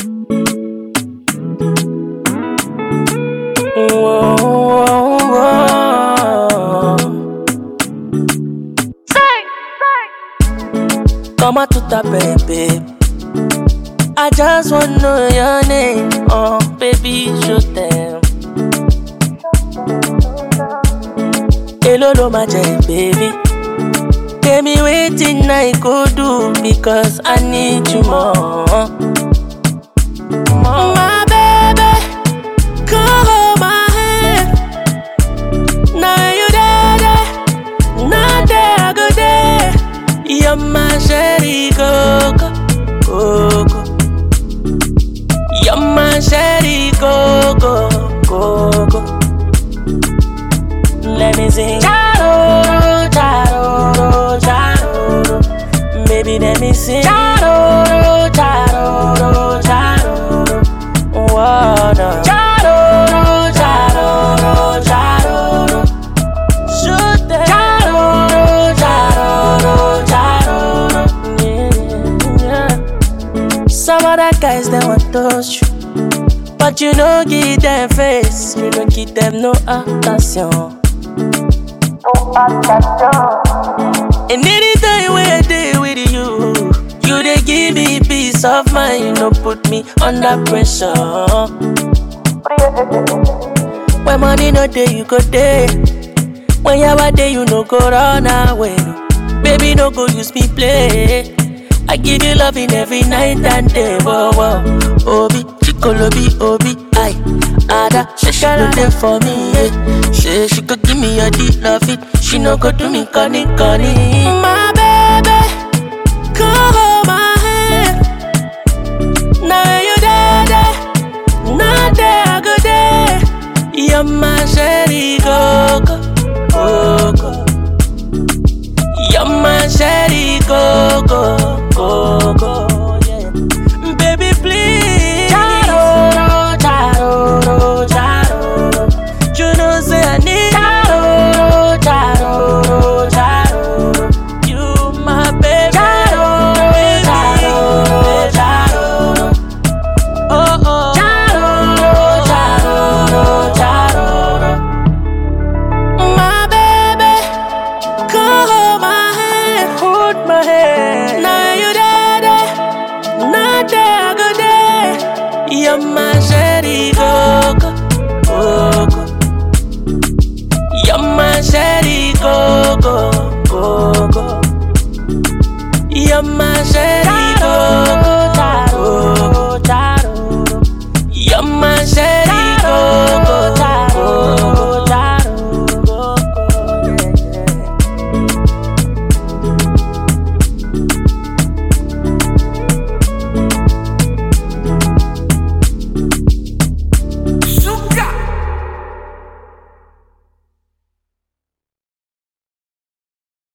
Whoa, whoa, whoa. Come on to the baby. I just wanna know your name. Oh, baby, show them. Hello, my baby. Tell me waiting I could do because I need you more. My baby, come hold my hand. Now you there, not there, I go there. You're my sherry coco, coco. You're my sherry coco, coco. Let me sing. Charo, charo, charo. Baby, let me sing. Charo, charo, charo. Whoa, no. Charo, charo, charo. Shoot them. Charo, charo, charo. Yeah. Some other guys, they want to touch you, but you don't give them face. You don't give them no attention. And anytime when I day with you, you they give me peace of mind. You don't put me under pressure. When money no day, you go day. When you are there, you no go run away. Baby, no go use me play. I give you loving every night and day. Whoa, whoa. Obi, Chikolobi, Obi, I. Ada, she go there for me, yeah. She could give me a deep love it. She no go do me conny. My baby, come